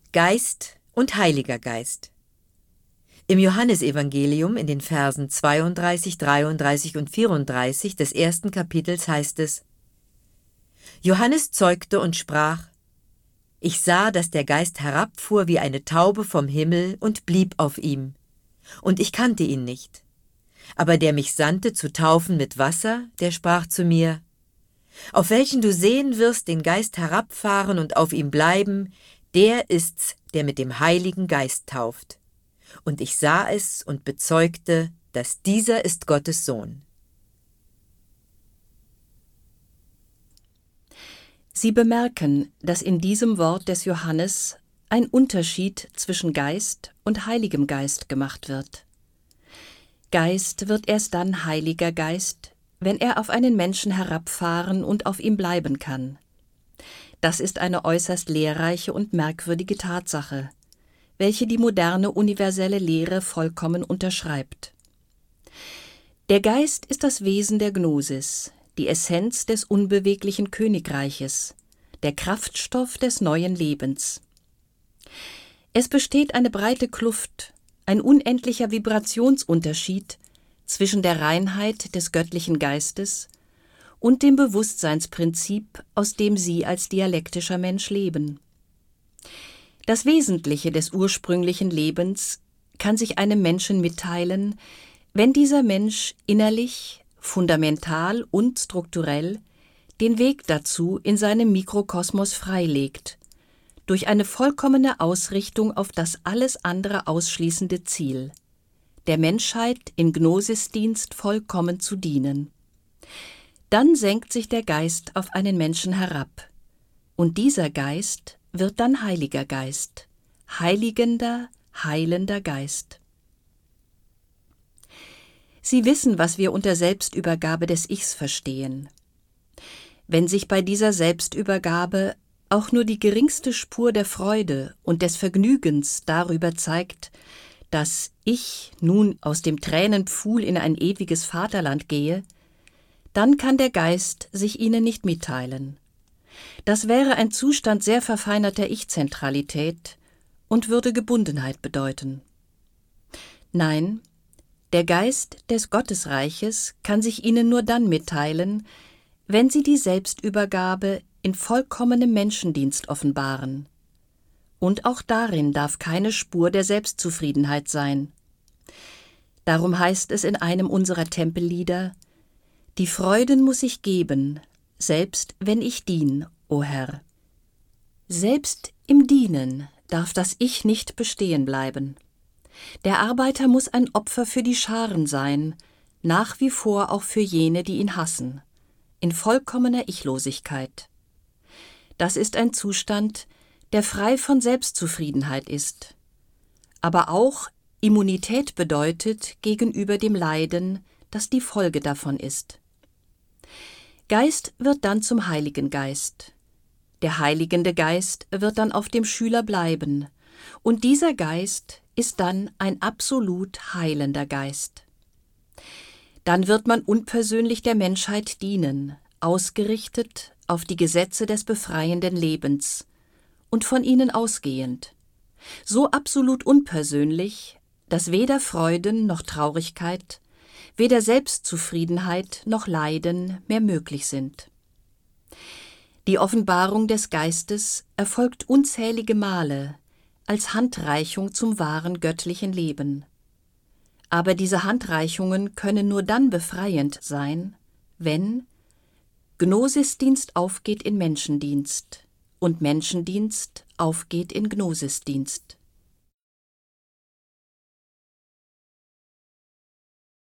Geist und Heiliger Geist. Im Johannesevangelium in den Versen 32, 33 und 34 des ersten Kapitels heißt es: Johannes zeugte und sprach: Ich sah, dass der Geist herabfuhr wie eine Taube vom Himmel und blieb auf ihm. Und ich kannte ihn nicht. Aber der mich sandte zu taufen mit Wasser, der sprach zu mir: Auf welchen du sehen wirst den Geist herabfahren und auf ihm bleiben, der ist's, der mit dem Heiligen Geist tauft. Und ich sah es und bezeugte, dass dieser ist Gottes Sohn. Sie bemerken, dass in diesem Wort des Johannes ein Unterschied zwischen Geist und Heiligem Geist gemacht wird. Geist wird erst dann Heiliger Geist, wenn er auf einen Menschen herabfahren und auf ihm bleiben kann. Das ist eine äußerst lehrreiche und merkwürdige Tatsache, welche die moderne universelle Lehre vollkommen unterschreibt. Der Geist ist das Wesen der Gnosis, die Essenz des unbeweglichen Königreiches, der Kraftstoff des neuen Lebens. Es besteht eine breite Kluft, ein unendlicher Vibrationsunterschied zwischen der Reinheit des göttlichen Geistes und dem Bewusstseinsprinzip, aus dem Sie als dialektischer Mensch leben. Das Wesentliche des ursprünglichen Lebens kann sich einem Menschen mitteilen, wenn dieser Mensch innerlich, fundamental und strukturell den Weg dazu in seinem Mikrokosmos freilegt, durch eine vollkommene Ausrichtung auf das alles andere ausschließende Ziel, der Menschheit in Gnosisdienst vollkommen zu dienen. Dann senkt sich der Geist auf einen Menschen herab, und dieser Geist wird dann Heiliger Geist, heiligender, heilender Geist. Sie wissen, was wir unter Selbstübergabe des Ichs verstehen. Wenn sich bei dieser Selbstübergabe auch nur die geringste Spur der Freude und des Vergnügens darüber zeigt, dass ich nun aus dem Tränenpfuhl in ein ewiges Vaterland gehe, dann kann der Geist sich ihnen nicht mitteilen. Das wäre ein Zustand sehr verfeinerter Ich-Zentralität und würde Gebundenheit bedeuten. Nein, der Geist des Gottesreiches kann sich ihnen nur dann mitteilen, wenn sie die Selbstübergabe in vollkommenem Menschendienst offenbaren. Und auch darin darf keine Spur der Selbstzufriedenheit sein. Darum heißt es in einem unserer Tempellieder: Die Freuden muss ich geben, selbst wenn ich dien, o Herr. Selbst im Dienen darf das Ich nicht bestehen bleiben. Der Arbeiter muss ein Opfer für die Scharen sein, nach wie vor auch für jene, die ihn hassen, in vollkommener Ichlosigkeit. Das ist ein Zustand, der frei von Selbstzufriedenheit ist, aber auch Immunität bedeutet gegenüber dem Leiden, das die Folge davon ist. Geist wird dann zum Heiligen Geist. Der heiligende Geist wird dann auf dem Schüler bleiben, und dieser Geist ist dann ein absolut heilender Geist. Dann wird man unpersönlich der Menschheit dienen, ausgerichtet auf die Gesetze des befreienden Lebens und von ihnen ausgehend, so absolut unpersönlich, dass weder Freuden noch Traurigkeit, weder Selbstzufriedenheit noch Leiden mehr möglich sind. Die Offenbarung des Geistes erfolgt unzählige Male als Handreichung zum wahren göttlichen Leben. Aber diese Handreichungen können nur dann befreiend sein, wenn Gnosisdienst aufgeht in Menschendienst und Menschendienst aufgeht in Gnosisdienst.